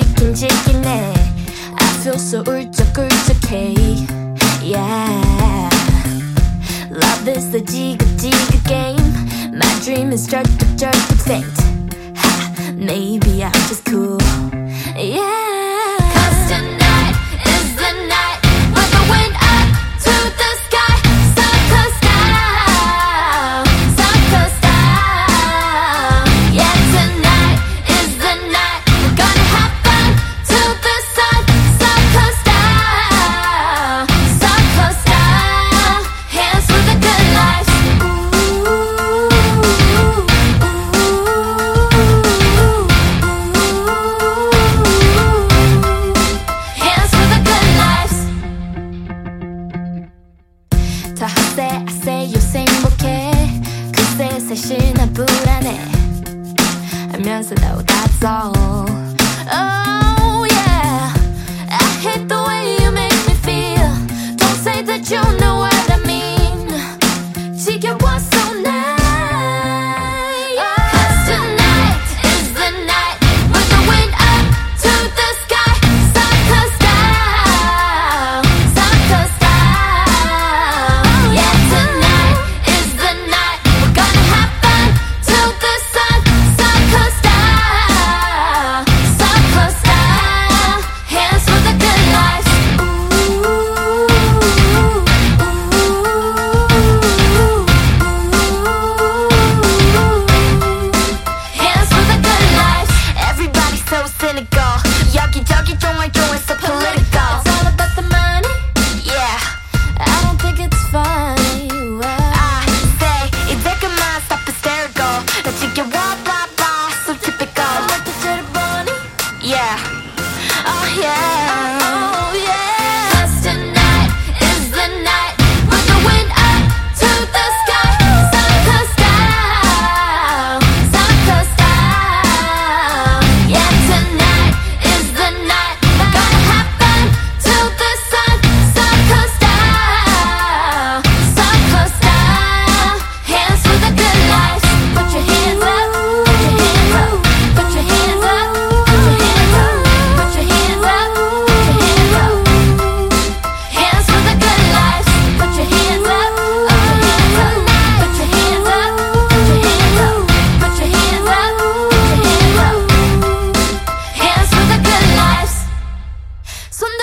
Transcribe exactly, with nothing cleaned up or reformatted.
지킨지키네. I feel so 울적울적해. Yeah, love is the 지긋지긋 game. My dream is 절뚝절뚝 faint. Ha, maybe I'm just cool. Yeah. 더 핫세 아세 요새 행복해. 그새 사실 난 불안해 하면서도 that's all. Oh yeah, I hate the way you make me feel. Don't say that you know what I mean. 지겨워 so nice. 여기저기 쫑알쫑알 so political. It's all about the money. Yeah, I don't think it's funny. Well, I say 이제 그만 stop hysterical. 나 지겨워 blah blah so typical. I like the dirty bunny. Yeah, oh yeah, oh yeah. 'Cause tonight is the night we're going up to the sky. Soccer style, soccer style. Yeah, tonight is the night. Gonna happen till the sun. Soccer style, soccer style. Hands for the good life. Put your hands up, put your hands up, put your hands up, put your hands up, put your hands up, put your hands up. Hands for the good life. Put your hands up, put your hands up, put your hands up, put your hands up, put your hands up, put your hands up. Hands for the good life. 손